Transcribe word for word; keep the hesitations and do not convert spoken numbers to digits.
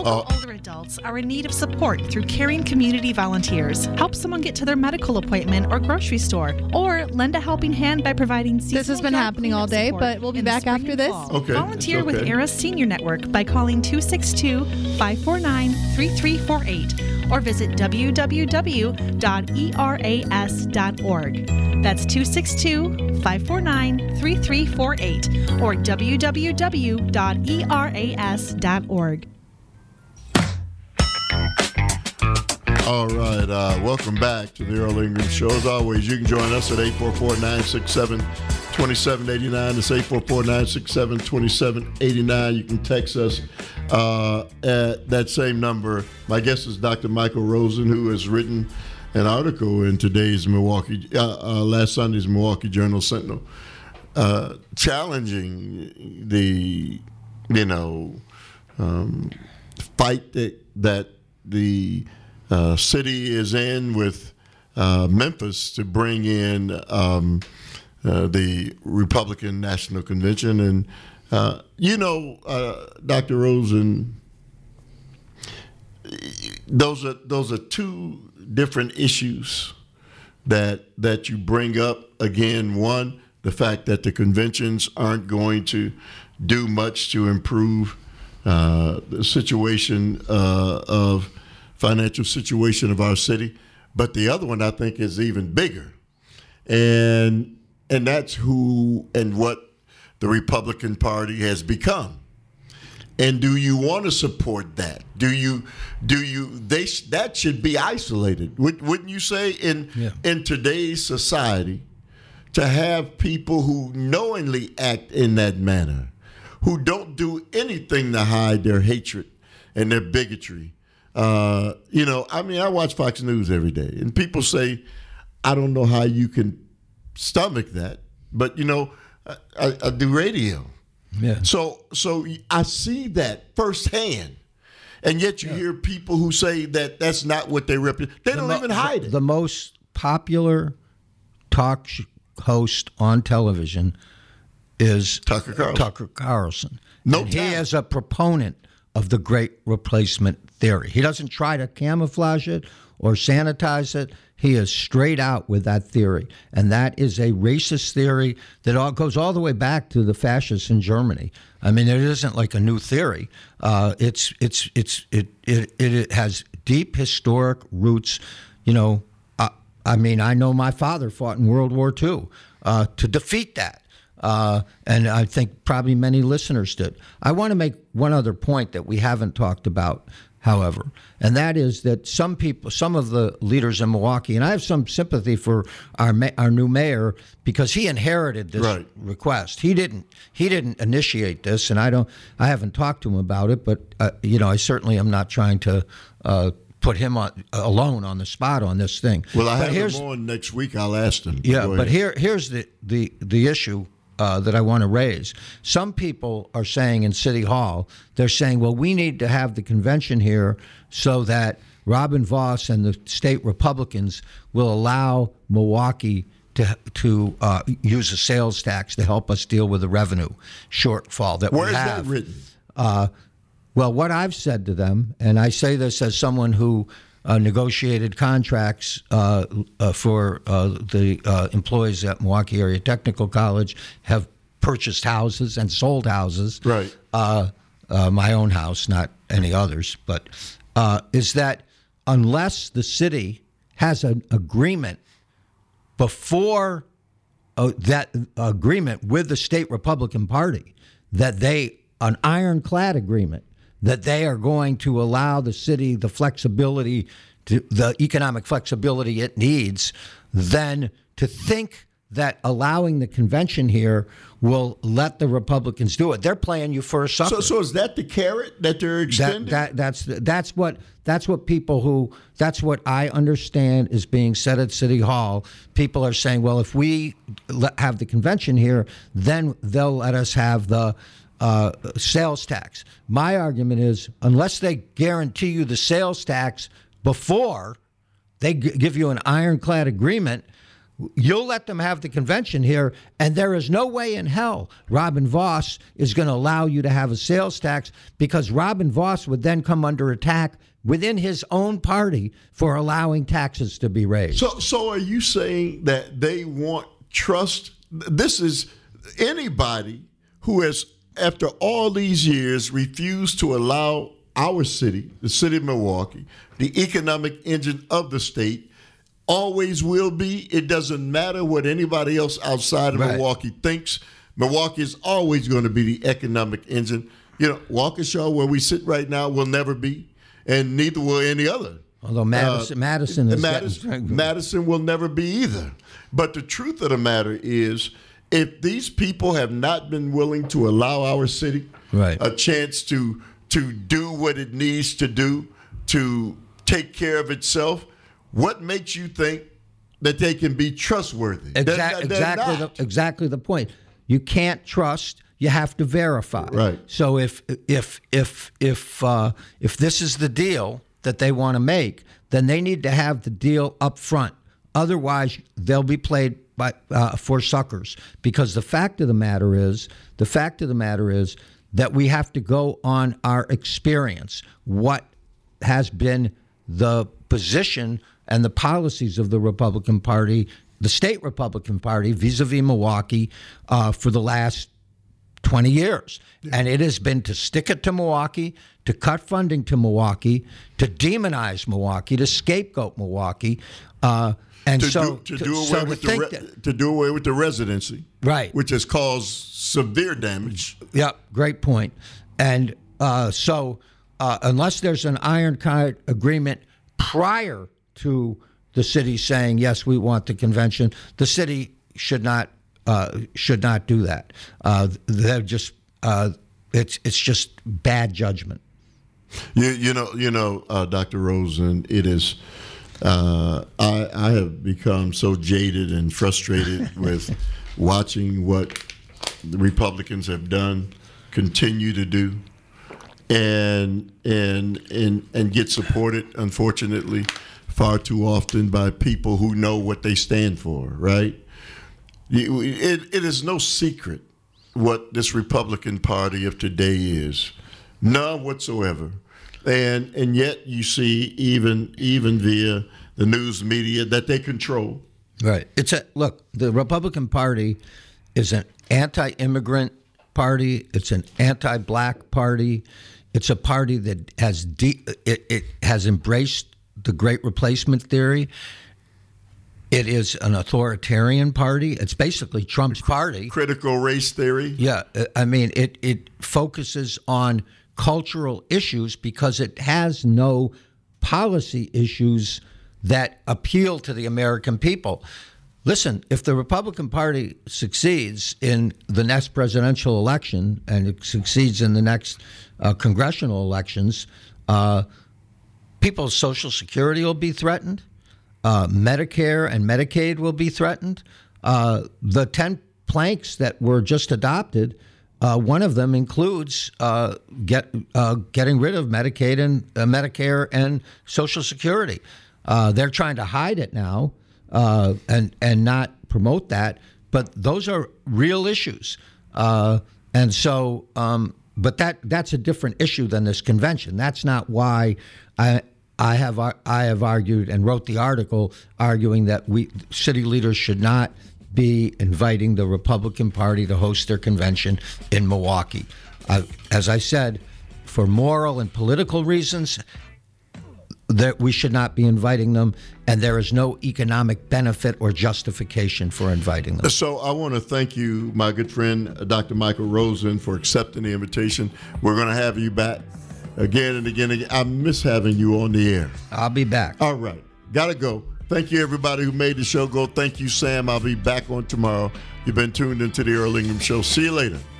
Local Uh, older adults are in need of support through caring community volunteers. Help someone get to their medical appointment or grocery store, or lend a helping hand by providing seasonal This has been yard happening all cleanup day, support but we'll be in the back spring after and this. fall. Okay, Volunteer it's with okay. Era Senior Network by calling two six two, five four nine, three three four eight or visit w w w dot e r a s dot org. That's two six two, five four nine, three three four eight or w w w dot e r a s dot org. All right, uh, welcome back to the Earl Ingram Show. As always, you can join us at eight four four, nine six seven, two seven eight nine. It's eight four four, nine six seven, two seven eight nine. You can text us uh, at that same number. My guest is Doctor Michael Rosen, who has written an article in today's Milwaukee, uh, uh, last Sunday's Milwaukee Journal Sentinel, uh, challenging the, you know, um, fight that, that the Uh, city is in with uh, Memphis to bring in um, uh, the Republican National Convention. And, uh, you know, uh, Doctor Rosen, those are those are two different issues that that you bring up. Again, one, the fact that the conventions aren't going to do much to improve uh, the situation uh, of financial situation of our city, but the other one I think is even bigger, and and that's who and what the Republican Party has become. And do you want to support that? Do you do you they that should be isolated? Wouldn't you say in Yeah. in today's society to have people who knowingly act in that manner, who don't do anything to hide their hatred and their bigotry? Uh, you know, I mean, I watch Fox News every day, and people say, I don't know how you can stomach that, but, you know, I, I, I do radio. Yeah. So so I see that firsthand, and yet you Yeah. hear people who say that that's not what they represent. They don't mo- even hide it. The most popular talk sh- host on television is Tucker Carlson. Tucker Carlson. No And he doubt. is a proponent of the Great Replacement theory. He doesn't try to camouflage it or sanitize it. He is straight out with that theory. And that is a racist theory that all goes all the way back to the fascists in Germany. I mean, it isn't like a new theory. Uh, it's it's it's it, it it has deep historic roots. You know, uh, I mean, I know my father fought in World War Two uh, to defeat that. Uh, and I think probably many listeners did. I want to make one other point that we haven't talked about, however, and that is that some people, some of the leaders in Milwaukee, and I have some sympathy for our ma- our new mayor because he inherited this Right. request. He didn't he didn't initiate this, and I don't I haven't talked to him about it, but uh, you know, I certainly am not trying to uh, put him on alone on the spot on this thing. Well, I But have here's- him on next week. I'll ask him. yeah, Go but ahead. here here's the the the issue uh, that I want to raise. Some people are saying in City Hall, they're saying, well, we need to have the convention here so that Robin Vos and the state Republicans will allow Milwaukee to to uh, use a sales tax to help us deal with the revenue shortfall that Where we is have. that written? Uh, well, what I've said to them, and I say this as someone who uh, negotiated contracts uh, uh, for uh, the uh, employees at Milwaukee Area Technical College, have purchased houses and sold houses. Right. Uh, uh, my own house, not any others, but uh, is that unless the city has an agreement before uh, that agreement with the state Republican Party, that they, an ironclad agreement, that they are going to allow the city the flexibility, to, the economic flexibility it needs, then to think that allowing the convention here will let the Republicans do it. They're playing you for a sucker. So, so is that the carrot that they're extending? That, that that's that's what that's what people who that's what I understand is being said at City Hall. People are saying, well, if we let, have the convention here, then they'll let us have the uh, sales tax. My argument is, unless they guarantee you the sales tax before they g- give you an ironclad agreement, you'll let them have the convention here, and there is no way in hell Robin Vos is going to allow you to have a sales tax, because Robin Vos would then come under attack within his own party for allowing taxes to be raised. So, so are you saying that they want trust? This is anybody who has, after all these years, refused to allow our city, the city of Milwaukee, the economic engine of the state, always will be. It doesn't matter what anybody else outside of right. Milwaukee thinks. Milwaukee is always going to be the economic engine. You know, Waukesha, where we sit right now, will never be, and neither will any other. Although Madison, uh, Madison is Madison, getting... Madison will never be either. But the truth of the matter is, if these people have not been willing to allow our city right. a chance to to do what it needs to do to take care of itself, what makes you think that they can be trustworthy? Exactly, they're, they're exactly, the, exactly the point. You can't trust. You have to verify. Right. So if if if if uh, if this is the deal that they want to make, then they need to have the deal up front. Otherwise, they'll be played by uh, for suckers. Because the fact of the matter is, the fact of the matter is that we have to go on our experience. What has been the position and the policies of the Republican Party, the state Republican Party, vis-a-vis Milwaukee, uh, for the last twenty years. Yeah. And it has been to stick it to Milwaukee, to cut funding to Milwaukee, to demonize Milwaukee, to scapegoat Milwaukee. Uh, and to so do, to, to do away so with to the re- that, to do away with the residency, right, which has caused severe damage. Yeah, great point. And uh, so uh, unless there's an ironclad agreement prior to the city saying yes, we want the convention, the city should not uh, should not do that. Uh, they're just uh, it's it's just bad judgment. You you know you know uh, Doctor Rosen, it is. Uh, I, I have become so jaded and frustrated with watching what the Republicans have done, continue to do, and and and and get supported, unfortunately, far too often by people who know what they stand for. Right? It, it is no secret what this Republican Party of today is, none whatsoever. And and yet you see even even via the news media that they control. Right. It's a look. The Republican Party is an anti-immigrant party. It's an anti-black party. It's a party that has de- it, it has embraced the Great Replacement theory. It is an authoritarian party. It's basically Trump's party. Critical race theory. Yeah. I mean, it it focuses on cultural issues because it has no policy issues that appeal to the American people. Listen, if the Republican Party succeeds in the next presidential election and it succeeds in the next uh, congressional elections, uh, people's Social Security will be threatened. Uh, Medicare and Medicaid will be threatened. Uh, the ten planks that were just adopted, Uh, one of them includes uh, get uh, getting rid of Medicaid and uh, Medicare and Social Security. Uh, they're trying to hide it now uh, and and not promote that, but those are real issues. Uh, and so, um, but that that's a different issue than this convention. That's not why I I have I have argued and wrote the article arguing that we city leaders should not be inviting the Republican Party to host their convention in Milwaukee. Uh, as I said, for moral and political reasons, that we should not be inviting them, and there is no economic benefit or justification for inviting them. So I want to thank you, my good friend, Doctor Michael Rosen, for accepting the invitation. We're going to have you back again and again and again. I miss having you on the air. I'll be back. All right. Got to go. Thank you, everybody who made the show go. Thank you, Sam. I'll be back on tomorrow. You've been tuned into the Earl Ingram Show. See you later.